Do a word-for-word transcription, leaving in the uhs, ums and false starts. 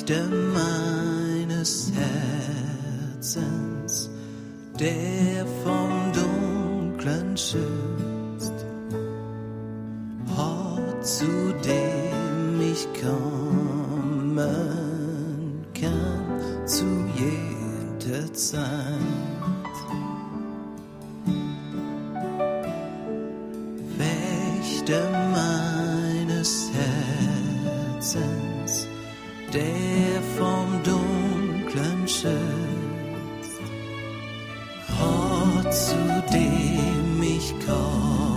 Wächter meines Herzens, der vom Dunklen schützt, Hort, zu dem ich kommen kann, zu jeder Zeit. Wächter meines Herzens, der vom Dunklen schützt, Hort, zu dem ich komme